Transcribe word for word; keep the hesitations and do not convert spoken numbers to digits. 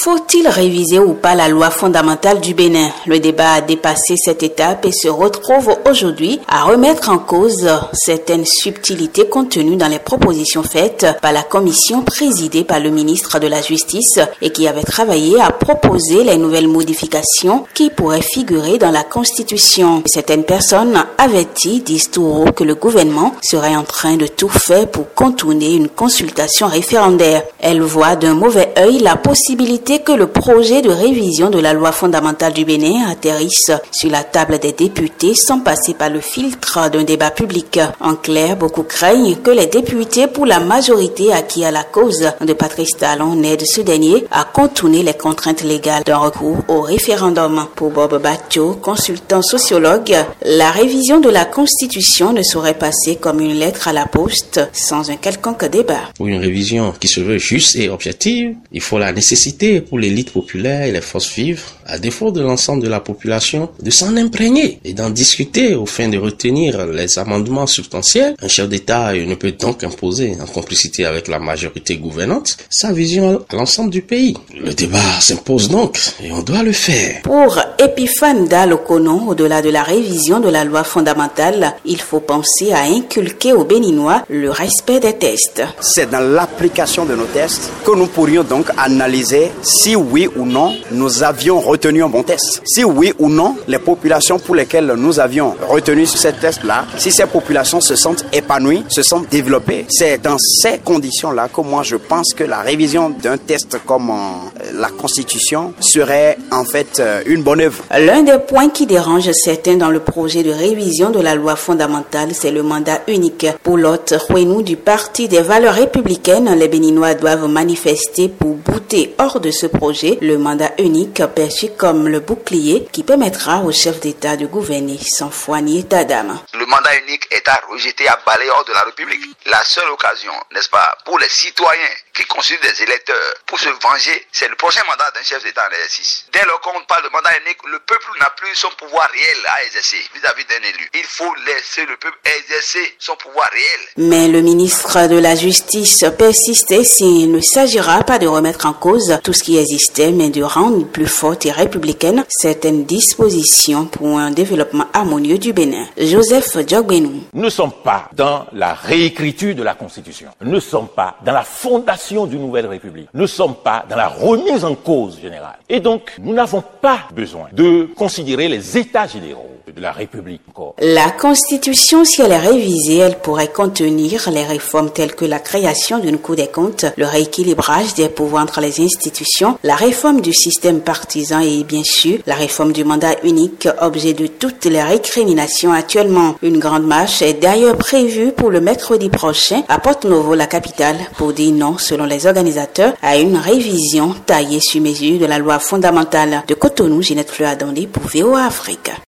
Faut-il réviser ou pas la loi fondamentale du Bénin? Le débat a dépassé cette étape et se retrouve aujourd'hui à remettre en cause certaines subtilités contenues dans les propositions faites par la commission présidée par le ministre de la Justice et qui avait travaillé à proposer les nouvelles modifications qui pourraient figurer dans la Constitution. Certaines personnes averties disent tout haut que le gouvernement serait en train de tout faire pour contourner une consultation référendaire. Elles voient d'un mauvais œil la possibilité que le projet de révision de la loi fondamentale du Bénin atterrisse sur la table des députés sans passer par le filtre d'un débat public. En clair, beaucoup craignent que les députés pour la majorité acquis à la cause de Patrice Talon n'aident ce dernier à contourner les contraintes légales d'un recours au référendum. Pour Bob Batio, consultant sociologue, la révision de la Constitution ne saurait passer comme une lettre à la poste sans un quelconque débat. Pour une révision qui se veut juste et objective, il faut la nécessité pour l'élite populaire et les forces vives, à défaut de l'ensemble de la population, de s'en imprégner et d'en discuter au fin de retenir les amendements substantiels. Un chef d'État ne peut donc imposer, en complicité avec la majorité gouvernante, sa vision à l'ensemble du pays. Le débat s'impose donc et on doit le faire. Pour Epiphane Dalokono, au-delà de la révision de la loi fondamentale, il faut penser à inculquer aux Béninois le respect des tests. C'est dans l'application de nos tests que nous pourrions donc analyser si oui ou non nous avions retenu un bon test. Si oui ou non les populations pour lesquelles nous avions retenu ces tests-là, si ces populations se sentent épanouies, se sentent développées. C'est dans ces conditions-là que moi je pense que la révision d'un test comme euh, la Constitution serait en fait euh, une bonne œuvre. L'un des points qui dérange certains dans le projet de révision de la loi fondamentale, c'est le mandat unique. Pour l'hôte Rouenou du Parti des valeurs républicaines, les Béninois doivent manifester pour bouter hors de ce projet le mandat unique perçu comme le bouclier qui permettra au chef d'État de gouverner sans foi ni état d'âme. Le mandat unique est à rejeter, à balayer hors de la République. La seule occasion, n'est-ce pas, pour les citoyens qui constituent des électeurs pour se venger, c'est le prochain mandat d'un chef d'État en exercice. Dès lors qu'on parle de mandat unique, le peuple n'a plus son pouvoir réel à exercer vis-à-vis d'un élu. Il faut laisser le peuple exercer son pouvoir réel. Mais le ministre de la Justice persistait s'il ne s'agira pas de remettre en cause tout ce qui existait, mais de rendre plus forte et républicaine certaines dispositions pour un développement harmonieux du Bénin. Joseph Djogbenou. Nous ne sommes pas dans la réécriture de la Constitution. Nous ne sommes pas dans la fondation d'une nouvelle République. Nous ne sommes pas dans la remise en cause générale. Et donc, nous n'avons pas besoin de considérer les états généraux de la République encore. La Constitution, si elle est révisée, elle pourrait contenir les réformes telles que la création d'une Cour des comptes, le rééquilibrage des pouvoirs entre les institutions, la réforme du système partisan et bien sûr la réforme du mandat unique, objet de toutes les récriminations actuellement. Une grande marche est d'ailleurs prévue pour le mercredi prochain à Porto Novo, la capitale, pour dire non, selon les organisateurs, à une révision taillée sur mesure de la loi fondamentale. De Cotonou, Ginette Fleur Adondé pour V O A Afrique.